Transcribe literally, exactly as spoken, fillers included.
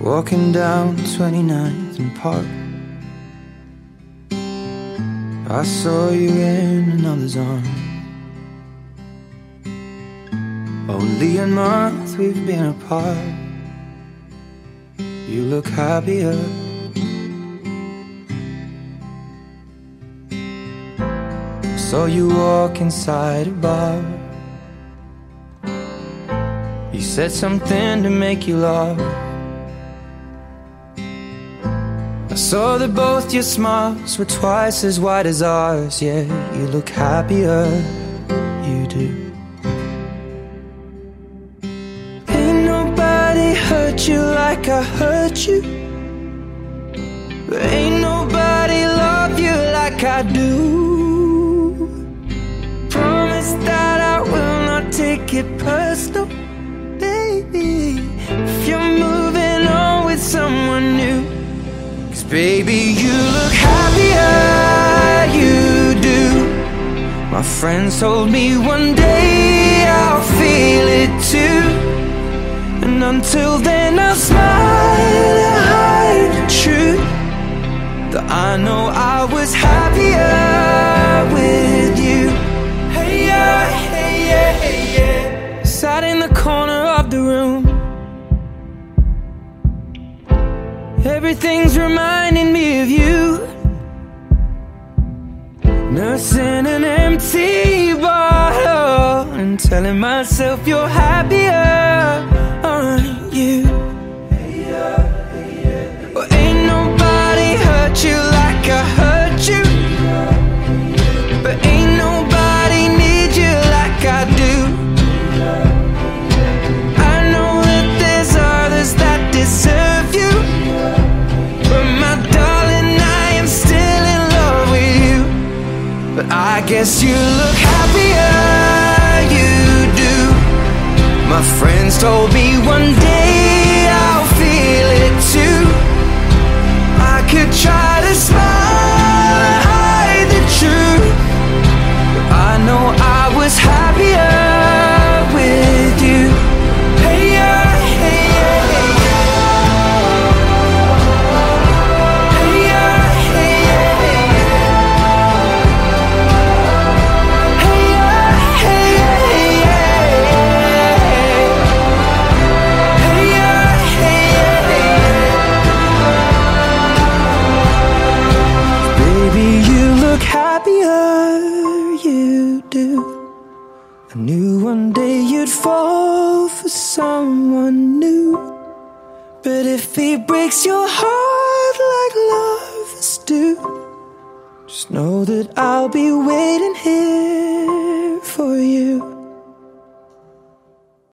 Walking down twenty-ninth and Park, I saw you in another's arms. Only a month we've been apart. You look happier. Saw you walk inside a bar. You said something to make you laugh. I saw that both your smiles were twice as wide as ours. Yeah, you look happier, you do. Ain't nobody hurt you like I hurt you. Ain't nobody love you like I do. Promise that I will not take it personal, baby, if you're moving on with someone new. Cause baby, you look happier, you do. My friends told me one day I'll feel it too. And until then I'll smile and hide the truth, that I know I was happier with you. Hey yeah, hey yeah, hey yeah. Sat in the corner of the room. Everything's reminding me of you. Nursing an empty bottle and telling myself you're happier, aren't you? Well, ain't nobody hurt you like I hurt you, but ain't nobody need you like I do. I know that there's others that deserve you, but my darling, I am still in love with you. But I guess you look happier, you do. My friends told me one day I'll feel it too. I could try to smile and hide the truth, but I know I was happier with you. Hey yeah, hey yeah, hey yeah. Hey yeah, hey yeah, hey yeah. Hey yeah, hey yeah, hey yeah. Hey yeah, hey yeah, hey yeah. Baby, you look happier, you do. I knew one day you'd fall for someone new, but if he breaks your heart like lovers do, just know that I'll be waiting here for you.